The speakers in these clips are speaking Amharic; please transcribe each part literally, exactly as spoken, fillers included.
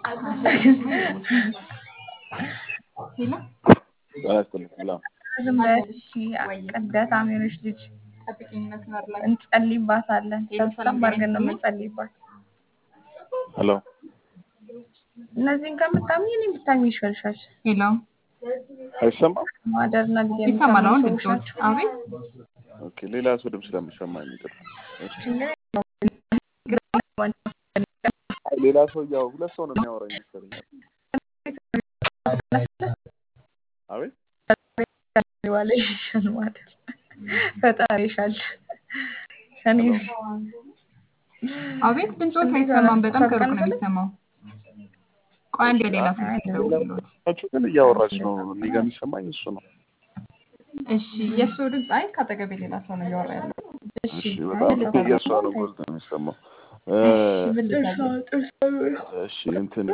ሄሎ አላስተልም ሰላም ዝም በሽ ቀዳት አሜኖች ልጅ ጠብቂኝ መስመር ላይ እንጸልይባታለን። ሄሎ ሰላም ሰብሰብ አድርገን ነው ጤና የምንጸልይባት። ሄሎ እነዚህን ከምታምኝ እኔ ብታምኝ ይሻልሻል። ሄሎ አይሰማም? ማደርና ልጅ ይሰማል አሁን የሚታምኝ ሰዎች ድምጾች አቤት ኦኬ ሌላ ሰው ድምፅ ስለሚሰማኝ ይቅር። አይ ሌላ ሰው ያው ሁለት ሰው ነው የሚያወራኝ መሰለኝ። አቤት ዋለሽን ማለት ፈጣሪሻል እኔ አቤት ድምጾች አይሰማም። በጣም ከሩቅ ነው የሚሰማው። ቆይ አንድ ሌላ ስልክ ደውልልዎት። አንቺ ግን እያወራች ነው። እኔ ጋር የሚሰማኝ እሱ ነው። እሺ የእሱ ድምፅ አይ ካጠገቤ ሌላ ሰው ነው እያወራ ያለው። እሺ እሺ በጣም የእሷ ነው ጎልቶ የሚሰማው። እሺ እንትን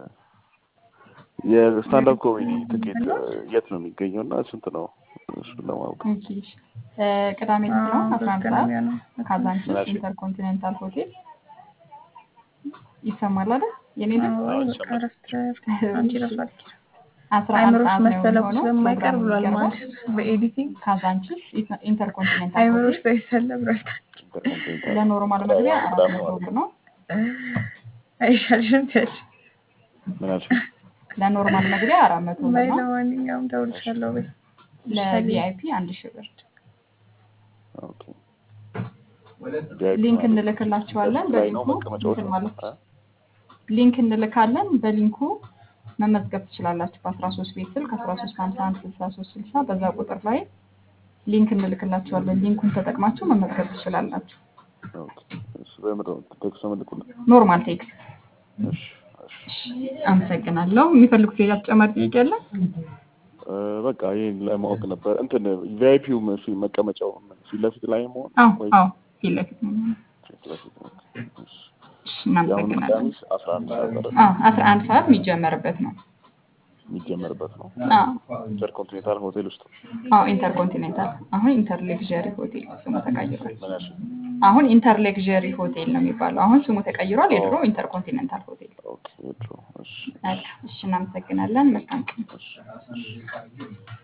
የስታንዳፕ ኮሜዲ ትኬት የት ነው የሚገኘው እና ስንት ነው? እሱ ለማወቅ ኦኬ ቅዳሜ ዕለት ነው አስራ አንድ ሰዓት ካዛንቺስ ኢንተርኮንቲኔንታል ሆቴል ይሰማል አይደል? የኔ ድምፅ አንቺ ራስሽ አስራ አንድ አይምሮሽ ሰዓት ነው መሰለኩ የሚሆነው። ስለማይቀር ፕሮግራሙ ብሏል የሚቀርበው ማለት በኤዲቲንግ ካዛንቺስ ኢንተርኮንቲኔንታል አይምሮሽ ሆቴል ሳይሰለም ረስታ ለኖርማል መግቢያ አራት መቶ ብር ነው። አይሻልሽም ትያለሽ? ምን አልሽኝ? ለኖርማል መግቢያ አራት መቶ ብር በይ ነው። ለማንኛውም ደውልሻለሁ በይ። ለቪአይፒ አንድ ሺህ ብር ኦኬ ሊንክ እንልክላችኋለን። በሊንኩ እንትን ማለት ሊንክ እንልካለን። በሊንኩ መመዝገብ ትችላላችሁ። በአስራ ሶስት ቤት ስልክ አስራ ሶስት ሃምሳ አንድ ስልሳ ሶስት ስልሳ በዛ ቁጥር ላይ ሊንክ እንልክላችኋለን። ሊንኩን ተጠቅማችሁ መመዝገብ ትችላላችሁ። ኦኬ እሱ በመጣው ቴክስት መልኩልኝ። ኖርማል ቴክስት። እሺ እሺ አመሰግናለሁ። የሚፈልጉት ሌላ ተጨማሪ ጥያቄ አለ? በቃ ይሄን ለማወቅ ነበር። እንትን ቪአይፒው መቀመጫው ፊት ለፊት ላይ መሆን አዎ አዎ ፊት ለፊት ነው። ፊት ለፊት ነው። እሺ እሺ እናመሰግናለን። አስራ አንድ ሰዓት ድረስ አዎ አስራ አንድ ሰዓት የሚጀመርበት ነው። የሚጀመርበት ነው። አዎ ኢንተርኮንቲኔንታል ሆቴል ውስጥ አዎ ኢንተርኮንቲኔንታል አሁን ኢንተርሌክዠሪ ሆቴል ስሙ ተቀይሯል። ምን ያልሽኝ? አሁን ኢንተርሌክዠሪ ሆቴል ነው የሚባለው። አሁን ስሙ ተቀይሯል። የድሮ ኢንተርኮንቲኔንታል ሆቴል። ኦኬ ድሮ እሺ እሺ እናመሰግናለን። መልካም ቀን። እሺ